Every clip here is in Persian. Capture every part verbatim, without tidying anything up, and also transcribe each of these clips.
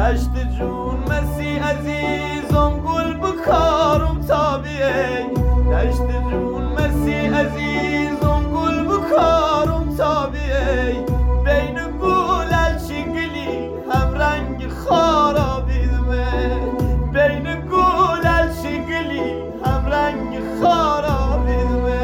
دشت جون مسی عزیزم گل بکارم تابیه دشت جون مسی عزیزم گل بکارم تابیه بین گل چنگلی هم رنگ خارا بیدمه بین گل چنگلی هم رنگ خارا بیدمه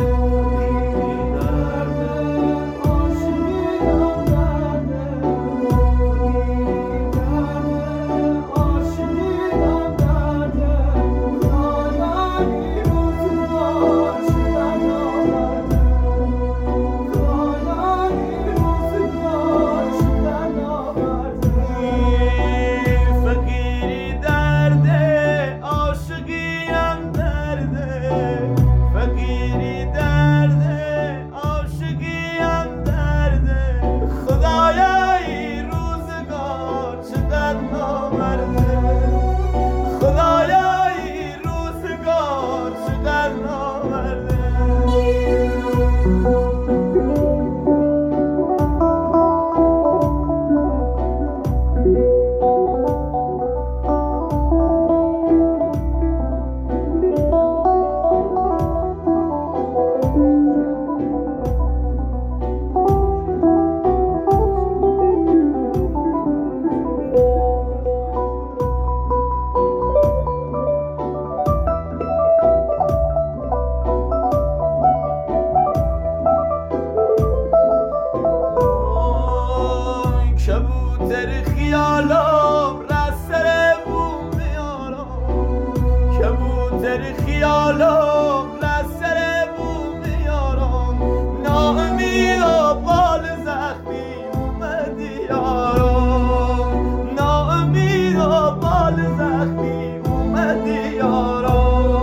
کبوتر خیالم رسر بوم میارم کبوتر خیالم رسر بوم میارم ناامید و بال زخمی اومدی یارم ناامید و بال زخمی اومدی یارم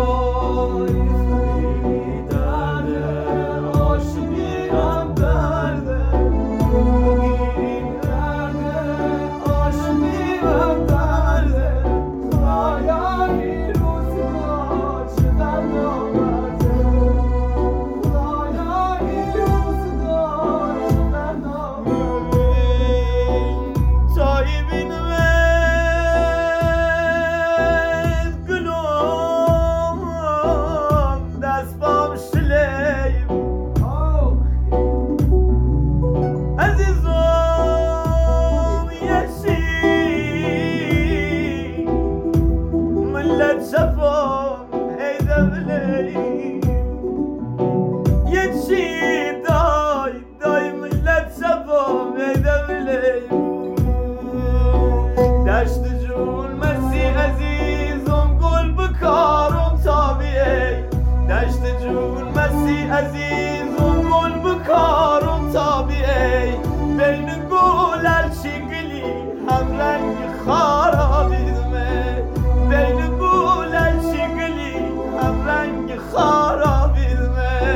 شفا هيدا بلي يتشي داي داي ملت شفا هيدا بلي دشت جون مسی عزیزم گل بکارم تابیه دشت جون مسی عزیزم گل بکارم تابیه بین گل چنگلی هم رنگ خار